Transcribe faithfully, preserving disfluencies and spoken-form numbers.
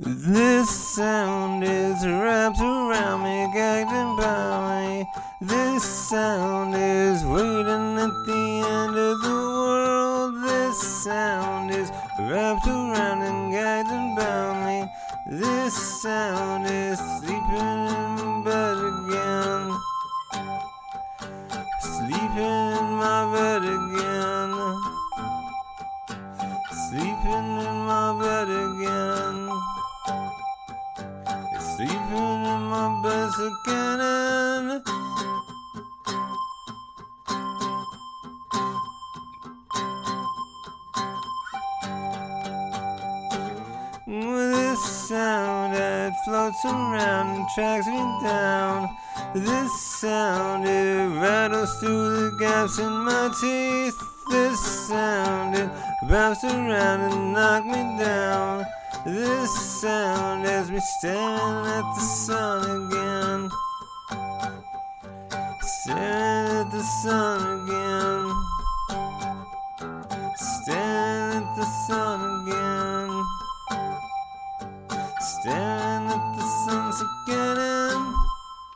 This sound is wrapped around me, gagged by me. This sound is waiting at the end of the world. This sound is wrapped around and gagged by me. This sound is sleeping in bed again. Sleeping in my bed again. Sleeping in my bed again. Sleeping in my bed again. This sound that floats around and tracks me down. This sound, it rattles through the gaps in my teeth. This sound, it bounces around and knocks me down. This sound has me staring at the sun again. Staring at the sun again. Staring at the sun again. Staring at the sun's again.